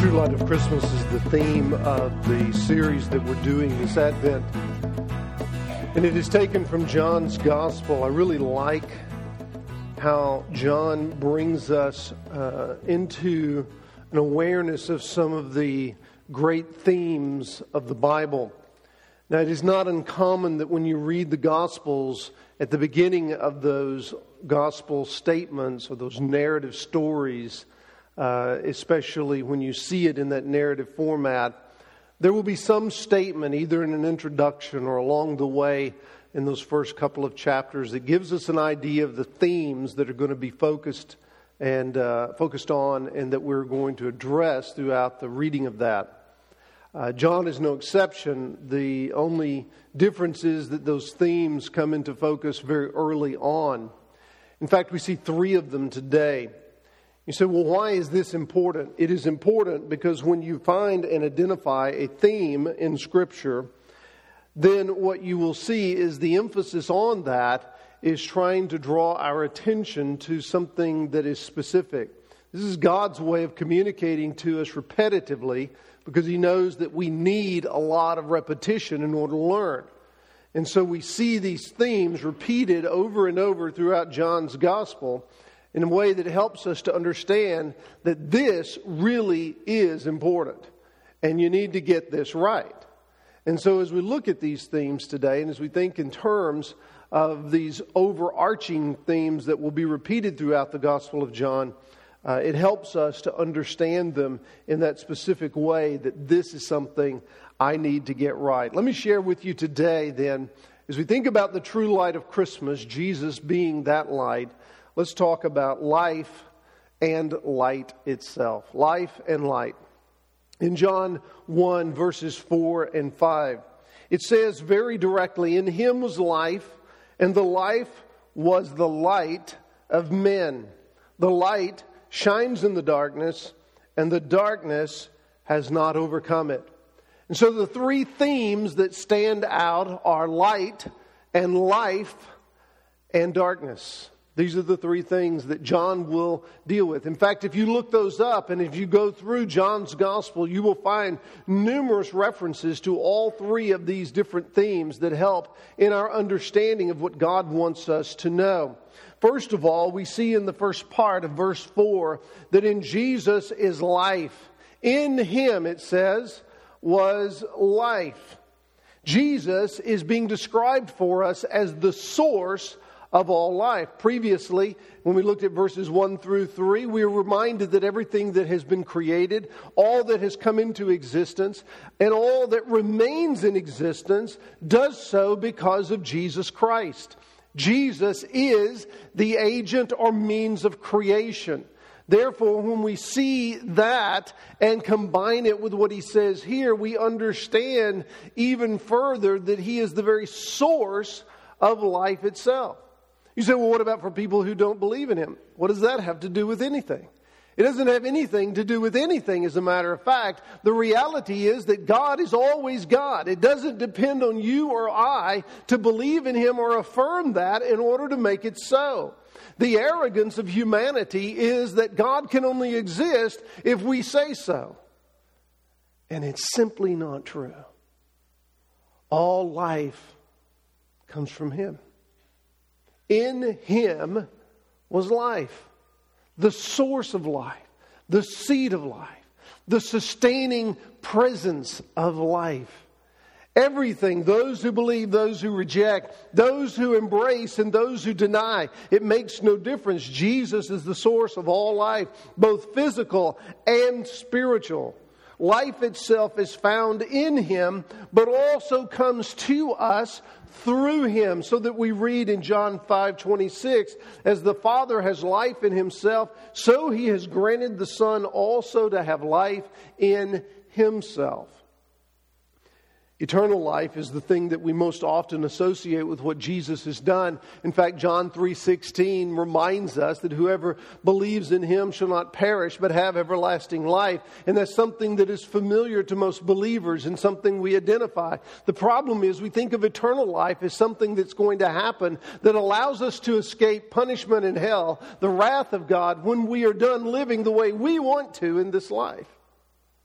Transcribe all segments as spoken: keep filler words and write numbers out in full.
True Light of Christmas is the theme of the series that we're doing this Advent. And it is taken from John's Gospel. I really like how John brings us uh, into an awareness of some of the great themes of the Bible. Now, it is not uncommon that when you read the Gospels, at the beginning of those Gospel statements or those narrative stories, Uh, especially when you see it in that narrative format, there will be some statement either in an introduction or along the way in those first couple of chapters that gives us an idea of the themes that are going to be focused and uh, focused on and that we're going to address throughout the reading of that. Uh, John is no exception. The only difference is that those themes come into focus very early on. In fact, we see three of them today. You say, well, why is this important? It is important because when you find and identify a theme in Scripture, then what you will see is the emphasis on that is trying to draw our attention to something that is specific. This is God's way of communicating to us repetitively because He knows that we need a lot of repetition in order to learn. And so we see these themes repeated over and over throughout John's Gospel in a way that helps us to understand that this really is important. And you need to get this right. And so as we look at these themes today, and as we think in terms of these overarching themes that will be repeated throughout the Gospel of John, uh, it helps us to understand them in that specific way that this is something I need to get right. Let me share with you today then, as we think about the true light of Christmas, Jesus being that light, let's talk about life and light itself. Life and light. In John one, verses four and five, it says very directly, "In Him was life, and the life was the light of men. The light shines in the darkness, and the darkness has not overcome it." And so the three themes that stand out are light and life and darkness. These are the three things that John will deal with. In fact, if you look those up and if you go through John's Gospel, you will find numerous references to all three of these different themes that help in our understanding of what God wants us to know. First of all, we see in the first part of verse four that in Jesus is life. In Him, it says, was life. Jesus is being described for us as the source of all life. Previously, when we looked at verses one through three, we were reminded that everything that has been created, all that has come into existence, and all that remains in existence does so because of Jesus Christ. Jesus is the agent or means of creation. Therefore, when we see that and combine it with what he says here, we understand even further that He is the very source of life itself. You say, well, what about for people who don't believe in Him? What does that have to do with anything? It doesn't have anything to do with anything, as a matter of fact. The reality is that God is always God. It doesn't depend on you or I to believe in Him or affirm that in order to make it so. The arrogance of humanity is that God can only exist if we say so. And it's simply not true. All life comes from Him. In Him was life, the source of life, the seed of life, the sustaining presence of life. Everything, those who believe, those who reject, those who embrace and those who deny, it makes no difference. Jesus is the source of all life, both physical and spiritual. Life itself is found in Him, but also comes to us through Him, so that we read in John five twenty-six, as the Father has life in Himself, so He has granted the Son also to have life in Himself. Eternal life is the thing that we most often associate with what Jesus has done. In fact, John three sixteen reminds us that whoever believes in Him shall not perish but have everlasting life. And that's something that is familiar to most believers and something we identify. The problem is we think of eternal life as something that's going to happen that allows us to escape punishment in hell, the wrath of God, when we are done living the way we want to in this life.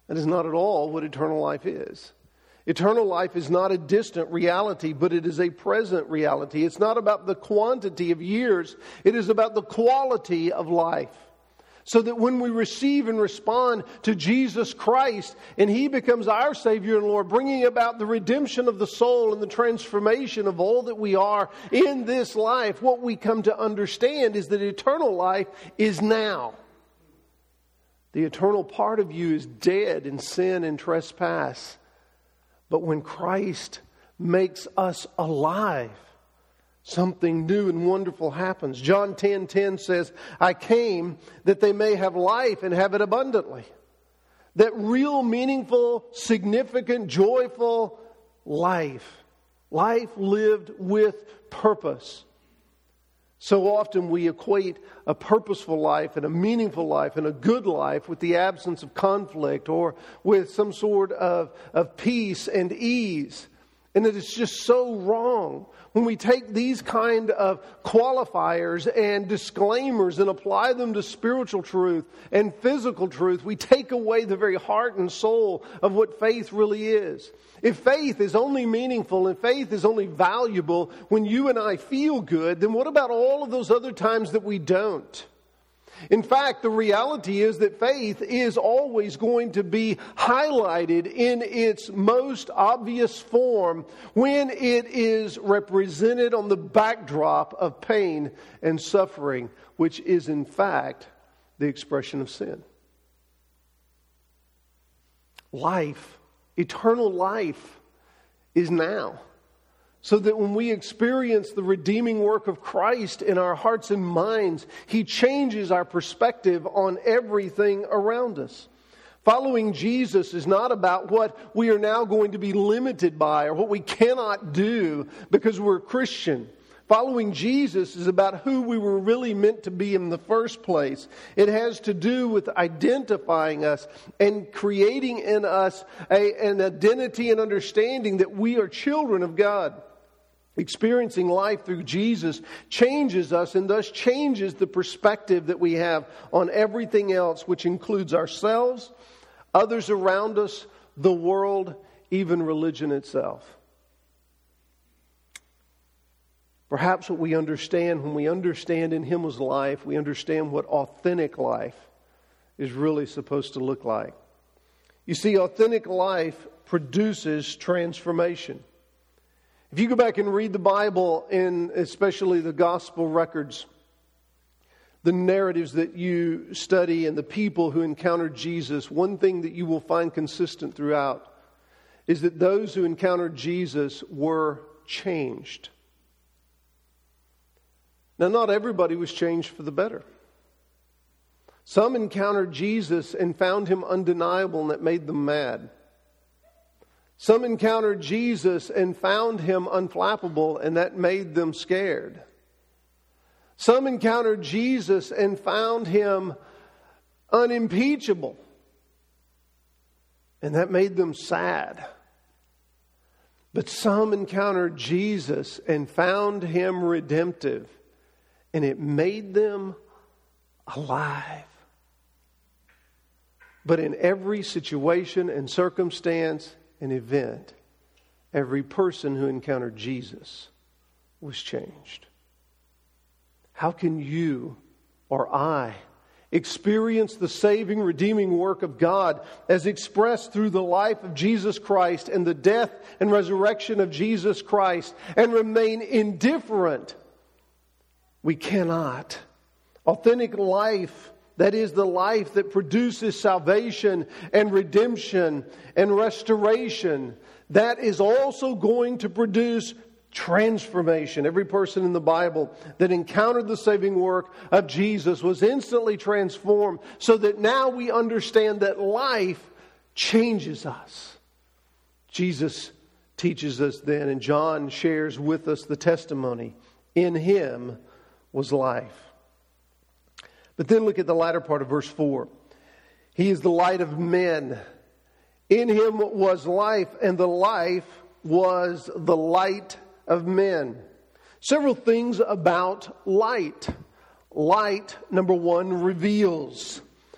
That is not at all what eternal life is. Eternal life is not a distant reality, but it is a present reality. It's not about the quantity of years. It is about the quality of life. So that when we receive and respond to Jesus Christ and He becomes our Savior and Lord, bringing about the redemption of the soul and the transformation of all that we are in this life, what we come to understand is that eternal life is now. The eternal part of you is dead in sin and trespass. But when Christ makes us alive, something new and wonderful happens. John ten ten says, I came that they may have life and have it abundantly. That real, meaningful, significant, joyful life. Life lived with purpose. So often we equate a purposeful life and a meaningful life and a good life with the absence of conflict or with some sort of, of peace and ease. And it is just so wrong. When we take these kind of qualifiers and disclaimers and apply them to spiritual truth and physical truth, we take away the very heart and soul of what faith really is. If faith is only meaningful and faith is only valuable when you and I feel good, then what about all of those other times that we don't? In fact, the reality is that faith is always going to be highlighted in its most obvious form when it is represented on the backdrop of pain and suffering, which is in fact the expression of sin. Life, eternal life, is now. So that when we experience the redeeming work of Christ in our hearts and minds, He changes our perspective on everything around us. Following Jesus is not about what we are now going to be limited by or what we cannot do because we're a Christian. Following Jesus is about who we were really meant to be in the first place. It has to do with identifying us and creating in us a, an identity and understanding that we are children of God. Experiencing life through Jesus changes us and thus changes the perspective that we have on everything else, which includes ourselves, others around us, the world, even religion itself. Perhaps what we understand when we understand in Him was life, we understand what authentic life is really supposed to look like. You see, authentic life produces transformation. If you go back and read the Bible, and especially the gospel records, the narratives that you study and the people who encountered Jesus, one thing that you will find consistent throughout is that those who encountered Jesus were changed. Now, not everybody was changed for the better. Some encountered Jesus and found Him undeniable, and that made them mad. Some encountered Jesus and found Him unflappable, and that made them scared. Some encountered Jesus and found Him unimpeachable, and that made them sad. But some encountered Jesus and found Him redemptive, and it made them alive. But in every situation and circumstance, an event, every person who encountered Jesus was changed. How can you or I experience the saving, redeeming work of God as expressed through the life of Jesus Christ and the death and resurrection of Jesus Christ and remain indifferent? We cannot. Authentic life, that is the life that produces salvation and redemption and restoration, that is also going to produce transformation. Every person in the Bible that encountered the saving work of Jesus was instantly transformed, so that now we understand that life changes us. Jesus teaches us then, and John shares with us the testimony. In Him was life. But then look at the latter part of verse four. He is the light of men. In Him was life, and the life was the light of men. Several things about light. Light, number one, reveals.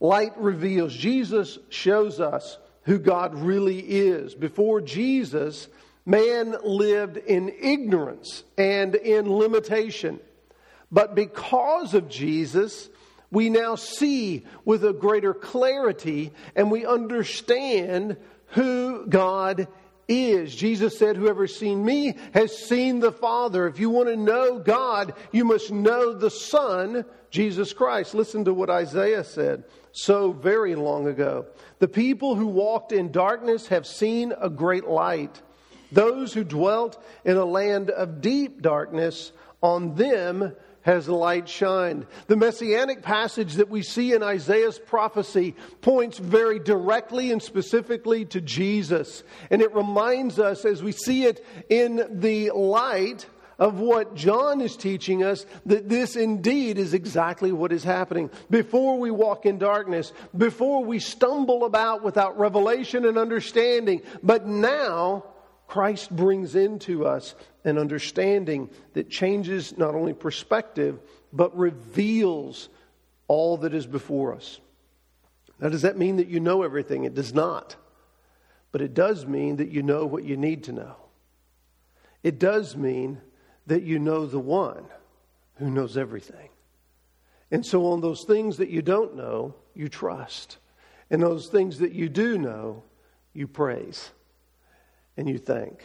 Light reveals. Jesus shows us who God really is. Before Jesus, man lived in ignorance and in limitation. But because of Jesus, we now see with a greater clarity and we understand who God is. Jesus said, whoever has seen me has seen the Father. If you want to know God, you must know the Son, Jesus Christ. Listen to what Isaiah said so very long ago. The people who walked in darkness have seen a great light. Those who dwelt in a land of deep darkness, on them has light shined. The messianic passage that we see in Isaiah's prophecy points very directly and specifically to Jesus. And it reminds us, as we see it in the light of what John is teaching us, that this indeed is exactly what is happening. Before we walk in darkness, before we stumble about without revelation and understanding, but now Christ brings into us an understanding that changes not only perspective, but reveals all that is before us. Now, does that mean that you know everything? It does not. But it does mean that you know what you need to know. It does mean that you know the one who knows everything. And so on those things that you don't know, you trust. And those things that you do know, you praise and you thank.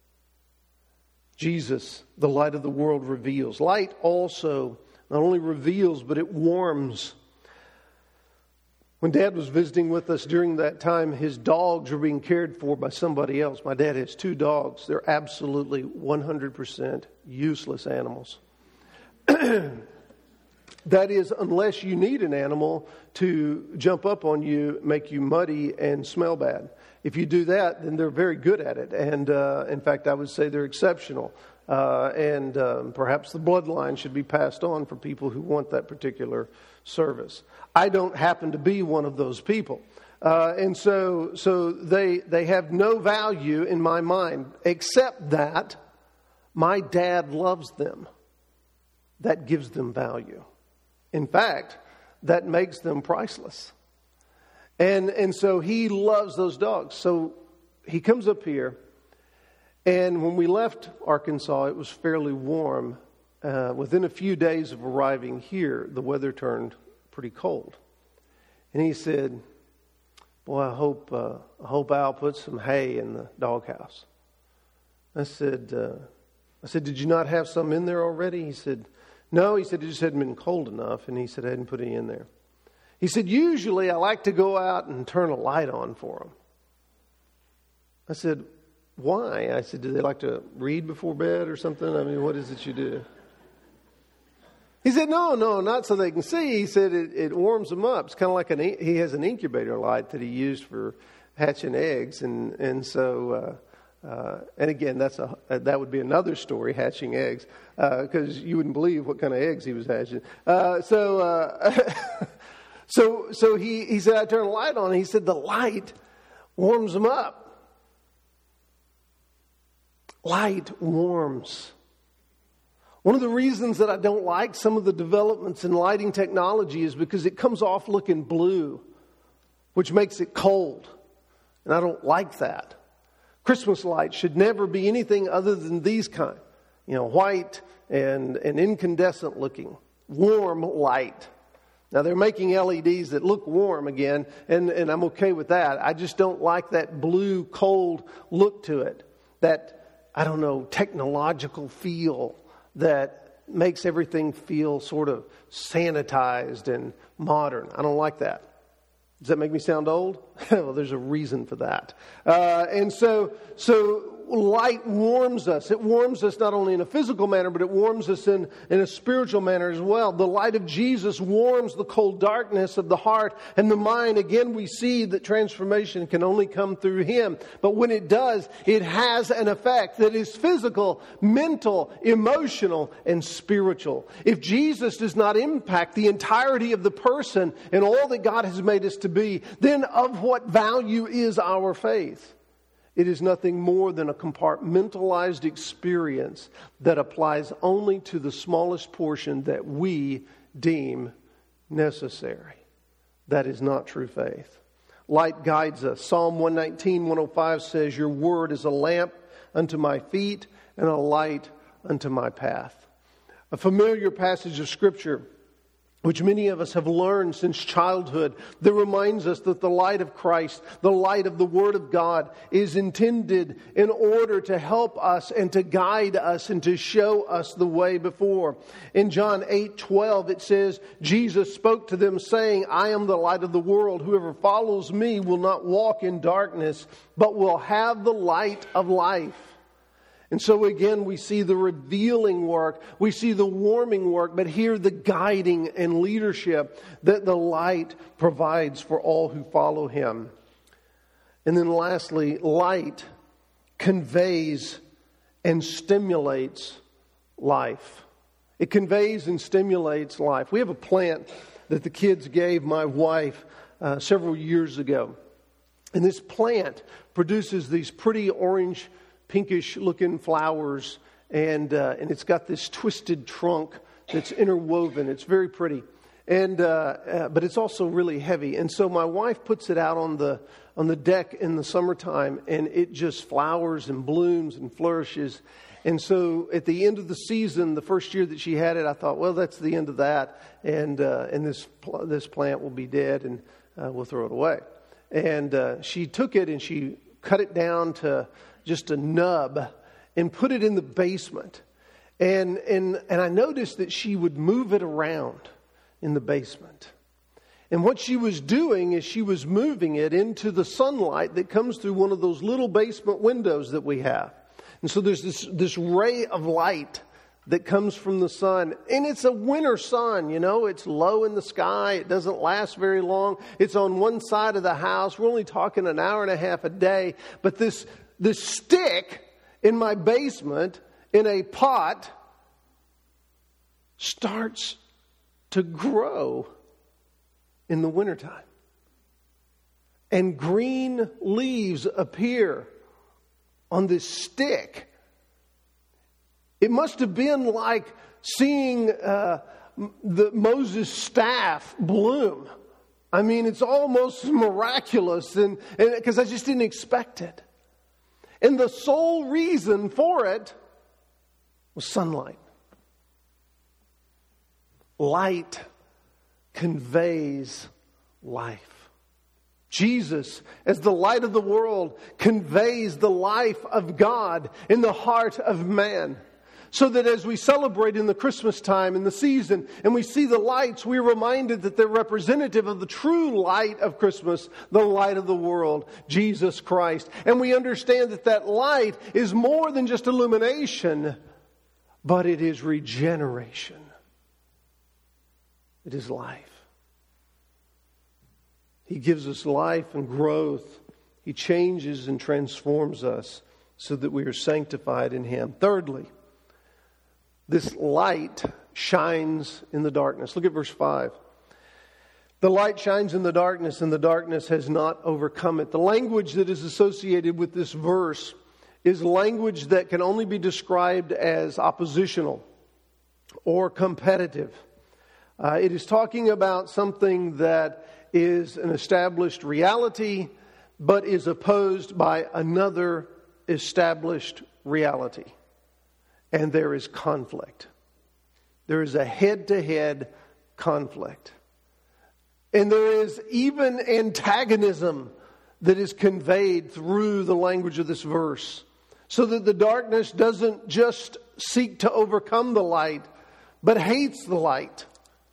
Jesus, the light of the world, reveals. Light also not only reveals, but it warms. When Dad was visiting with us during that time, his dogs were being cared for by somebody else. My dad has two dogs. They're absolutely one hundred percent useless animals. That is, unless you need an animal to jump up on you, make you muddy, and smell bad. If you do that, then they're very good at it. And uh, in fact, I would say they're exceptional. Uh, and um, perhaps the bloodline should be passed on for people who want that particular service. I don't happen to be one of those people. Uh, and so so they they have no value in my mind, except that my dad loves them. That gives them value. In fact, that makes them priceless. And and so he loves those dogs. So he comes up here, and when we left Arkansas, it was fairly warm. Uh, within a few days of arriving here, the weather turned pretty cold. And he said, boy, I hope uh, I hope Al puts some hay in the doghouse. I said, uh, I said, did you not have some in there already? He said, no. He said, it just hadn't been cold enough. And he said, I hadn't put any in there. He said, usually I like to go out and turn a light on for them. I said, why? I said, do they like to read before bed or something? I mean, what is it you do? He said, no, no, not so they can see. He said, it, it warms them up. It's kind of like an, he has an incubator light that he used for hatching eggs. And, and so, uh, uh, and again, that's a, that would be another story, hatching eggs, because uh, you wouldn't believe what kind of eggs he was hatching. Uh, so, uh, so, so he, he said, I turn a light on. And he said, the light warms them up. Light warms. One of the reasons that I don't like some of the developments in lighting technology is because it comes off looking blue, which makes it cold. And I don't like that. Christmas lights should never be anything other than these kind. You know, white and, and incandescent looking. Warm light. Now they're making L E Ds that look warm again, and, and I'm okay with that. I just don't like that blue, cold look to it. That, I don't know, technological feel that makes everything feel sort of sanitized and modern. I don't like that. Does that make me sound old? Well, there's a reason for that. Uh, and so, so light warms us. It warms us not only in a physical manner, but it warms us in, in a spiritual manner as well. The light of Jesus warms the cold darkness of the heart and the mind. Again, we see that transformation can only come through Him. But when it does, it has an effect that is physical, mental, emotional, and spiritual. If Jesus does not impact the entirety of the person and all that God has made us to be, then of what value is our faith? It is nothing more than a compartmentalized experience that applies only to the smallest portion that we deem necessary. that is not true faith. Light guides us. Psalm one nineteen, one oh five says, your word is a lamp unto my feet and a light unto my path. A familiar passage of Scripture, which many of us have learned since childhood, that reminds us that the light of Christ, the light of the Word of God, is intended in order to help us and to guide us and to show us the way before. In John eight twelve, it says, Jesus spoke to them saying, I am the light of the world. Whoever follows me will not walk in darkness, but will have the light of life. And so again, we see the revealing work, we see the warming work, but here the guiding and leadership that the light provides for all who follow Him. And then lastly, light conveys and stimulates life. It conveys and stimulates life. We have a plant that the kids gave my wife uh, several years ago. And this plant produces these pretty orange pinkish looking flowers, and uh, and it's got this twisted trunk that's interwoven. It's very pretty, and uh, uh, but it's also really heavy. And so my wife puts it out on the on the deck in the summertime, and it just flowers and blooms and flourishes. And so at the end of the season, the first year that she had it, I thought, well, that's the end of that, and uh, and this pl- this plant will be dead, and uh, we'll throw it away. And uh, she took it and she cut it down to just a nub and put it in the basement. And, and, and I noticed that she would move it around in the basement. And what she was doing is she was moving it into the sunlight that comes through one of those little basement windows that we have. And so there's this, this ray of light that comes from the sun. And it's a winter sun, you know. It's low in the sky. It doesn't last very long. It's on one side of the house. We're only talking an hour and a half a day. But this This stick in my basement in a pot starts to grow in the wintertime. And green leaves appear on this stick. It must have been like seeing uh, the Moses staff bloom. I mean, it's almost miraculous, and because I just didn't expect it. And the sole reason for it was sunlight. Light conveys life. Jesus, as the light of the world, conveys the life of God in the heart of man. So that as we celebrate in the Christmas time, in the season, and we see the lights, we're reminded that they're representative of the true light of Christmas, the light of the world, Jesus Christ. And we understand that that light is more than just illumination, but it is regeneration. It is life. He gives us life and growth. He changes and transforms us so that we are sanctified in Him. Thirdly, this light shines in the darkness. Look at verse five. The light shines in the darkness, and the darkness has not overcome it. The language that is associated with this verse is language that can only be described as oppositional or competitive. Uh, it is talking about something that is an established reality, but is opposed by another established reality. And there is conflict. There is a head-to-head conflict. And there is even antagonism that is conveyed through the language of this verse. So that the darkness doesn't just seek to overcome the light, but hates the light.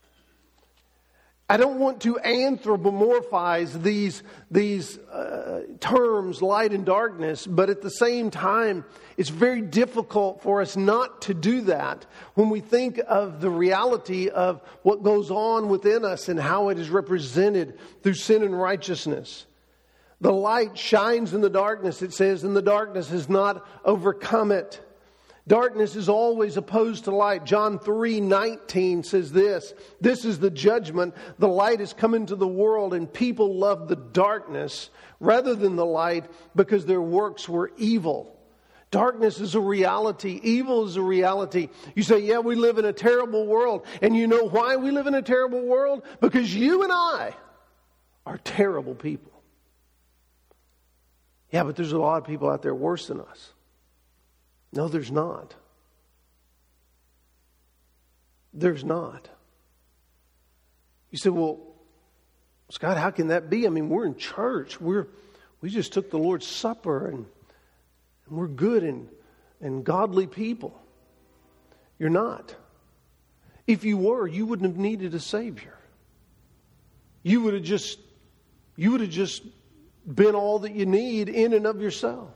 I don't want to anthropomorphize these, these uh, terms, light and darkness, but at the same time, it's very difficult for us not to do that when we think of the reality of what goes on within us and how it is represented through sin and righteousness. The light shines in the darkness, it says, and the darkness has not overcome it. Darkness is always opposed to light. John three nineteen says this, this is the judgment. The light has come into the world, and people love the darkness rather than the light because their works were evil. Darkness is a reality. Evil is a reality. You say, yeah, we live in a terrible world. And you know why we live in a terrible world? Because you and I are terrible people. Yeah, but there's a lot of people out there worse than us. No, there's not. There's not. You say, well, Scott, how can that be? I mean, we're in church. We're we just took the Lord's Supper and, and we're good and, and godly people. You're not. If you were, you wouldn't have needed a Savior. You would have just you would have just been all that you need in and of yourself.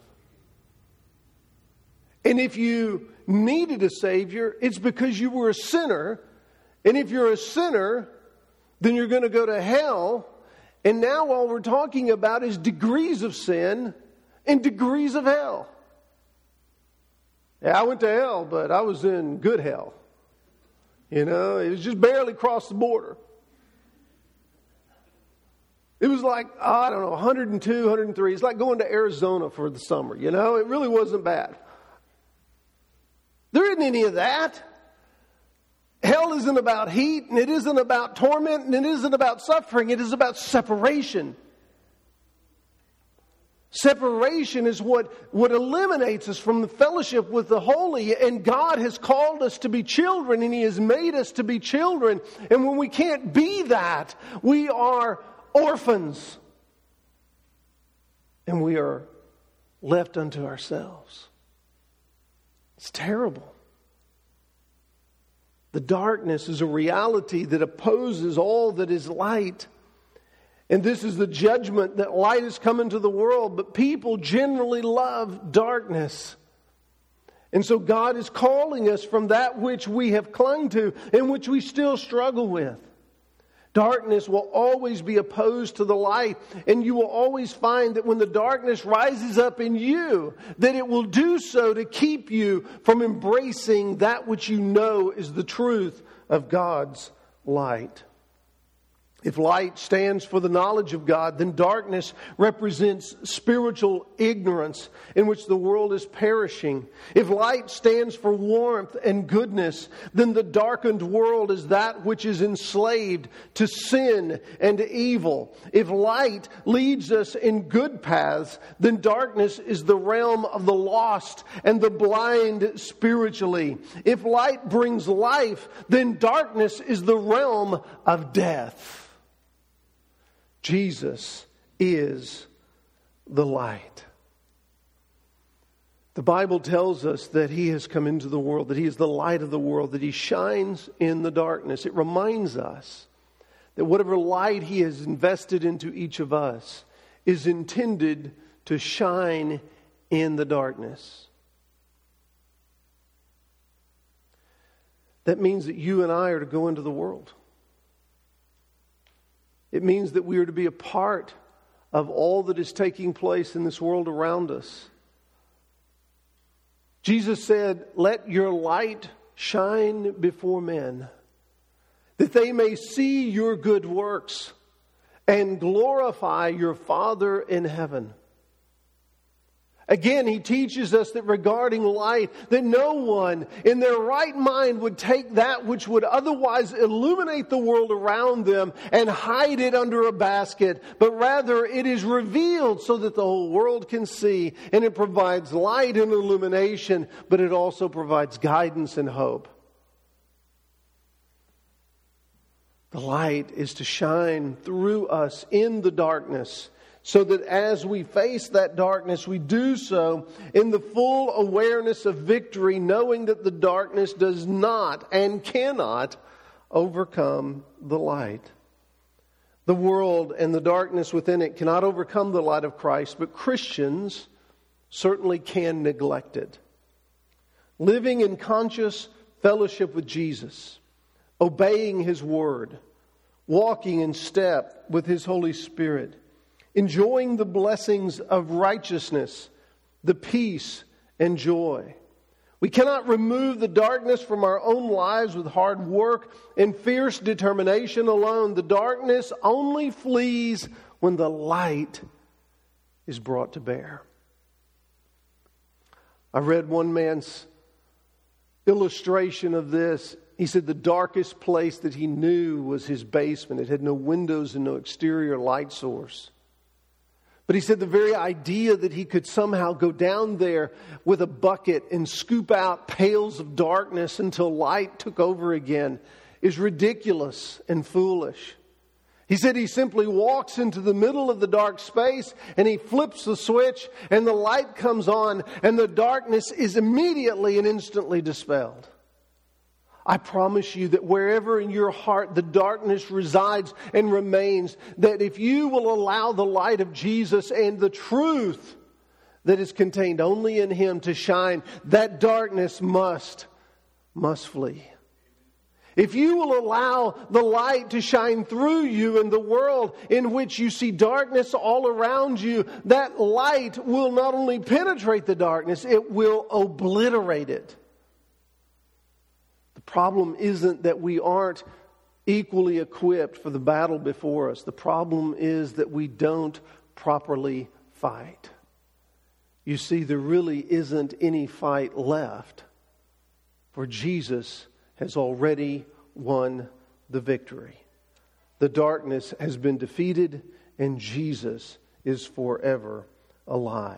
And if you needed a Savior, it's because you were a sinner. And if you're a sinner, then you're going to go to hell. And now all we're talking about is degrees of sin and degrees of hell. Yeah, I went to hell, but I was in good hell. You know, it was just barely crossed the border. It was like, oh, I don't know, one hundred two, one hundred three. It's like going to Arizona for the summer, you know. It really wasn't bad. There isn't any of that. Hell isn't about heat, and it isn't about torment, and it isn't about suffering. It is about separation. Separation is what, what eliminates us from the fellowship with the holy. And God has called us to be children, and He has made us to be children. And when we can't be that, we are orphans. And we are left unto ourselves. It's terrible. The darkness is a reality that opposes all that is light. And this is the judgment that light has come into the world, but people generally love darkness. And so God is calling us from that which we have clung to and which we still struggle with. Darkness will always be opposed to the light, and you will always find that when the darkness rises up in you, that it will do so to keep you from embracing that which you know is the truth of God's light. If light stands for the knowledge of God, then darkness represents spiritual ignorance in which the world is perishing. If light stands for warmth and goodness, then the darkened world is that which is enslaved to sin and evil. If light leads us in good paths, then darkness is the realm of the lost and the blind spiritually. If light brings life, then darkness is the realm of death. Jesus is the light. The Bible tells us that He has come into the world, that He is the light of the world, that He shines in the darkness. It reminds us that whatever light He has invested into each of us is intended to shine in the darkness. That means that you and I are to go into the world. It means that we are to be a part of all that is taking place in this world around us. Jesus said, "Let your light shine before men, that they may see your good works and glorify your Father in heaven." Again, He teaches us that regarding light, that no one in their right mind would take that which would otherwise illuminate the world around them and hide it under a basket, but rather it is revealed so that the whole world can see, and it provides light and illumination, but it also provides guidance and hope. The light is to shine through us in the darkness, so that as we face that darkness, we do so in the full awareness of victory, knowing that the darkness does not and cannot overcome the light. The world and the darkness within it cannot overcome the light of Christ, but Christians certainly can neglect it. Living in conscious fellowship with Jesus, obeying His word, walking in step with His Holy Spirit, enjoying the blessings of righteousness, the peace and joy. We cannot remove the darkness from our own lives with hard work and fierce determination alone. The darkness only flees when the light is brought to bear. I read one man's illustration of this he said the darkest place that he knew was his basement. It had no windows and no exterior light source. But he said the very idea that he could somehow go down there with a bucket and scoop out pails of darkness until light took over again is ridiculous and foolish. He said he simply walks into the middle of the dark space and he flips the switch and the light comes on and the darkness is immediately and instantly dispelled. I promise you that wherever in your heart the darkness resides and remains, that if you will allow the light of Jesus and the truth that is contained only in Him to shine, that darkness must, must flee. If you will allow the light to shine through you in the world in which you see darkness all around you, that light will not only penetrate the darkness, it will obliterate it. The problem isn't that we aren't equally equipped for the battle before us. The problem is that we don't properly fight. You see, there really isn't any fight left, for Jesus has already won the victory. The darkness has been defeated and Jesus is forever alive.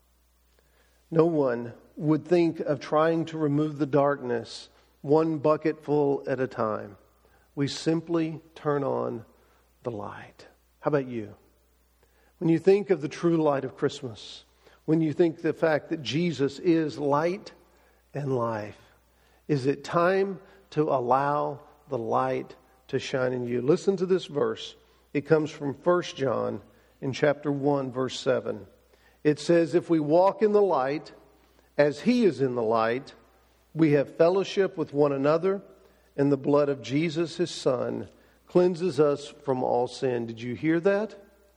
No one would think of trying to remove the darkness one bucketful at a time. We simply turn on the light. How about you? When you think of the true light of Christmas, when you think the fact that Jesus is light and life, is it time to allow the light to shine in you? Listen to this verse. It comes from First John in chapter one, verse seven. It says, if we walk in the light as He is in the light, we have fellowship with one another, and the blood of Jesus, His Son, cleanses us from all sin. Did you hear that?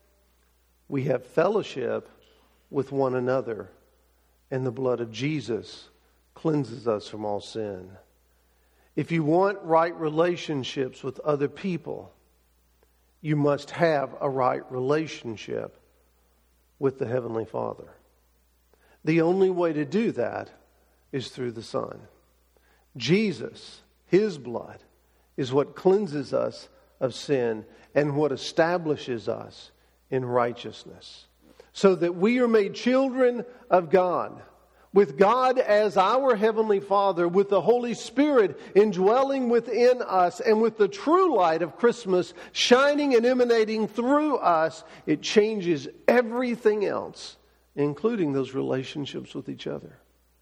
We have fellowship with one another, and the blood of Jesus cleanses us from all sin. If you want right relationships with other people, you must have a right relationship with the Heavenly Father. The only way to do that is through the Son. Jesus, His blood, is what cleanses us of sin and what establishes us in righteousness, so that we are made children of God, with God as our Heavenly Father, with the Holy Spirit indwelling within us, and with the true light of Christmas shining and emanating through us. It changes everything else, including those relationships with each other.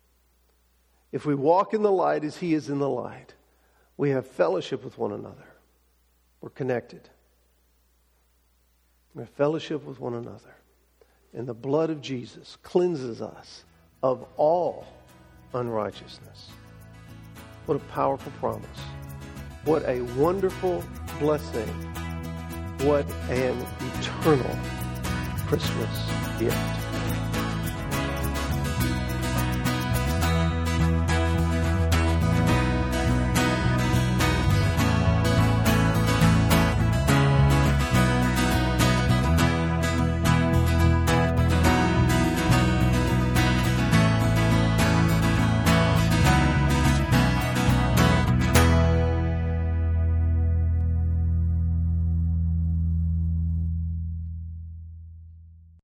If we walk in the light as He is in the light, we have fellowship with one another. We're connected. We have fellowship with one another. And the blood of Jesus cleanses us of all unrighteousness. What a powerful promise. What a wonderful blessing. What an eternal Christmas gift.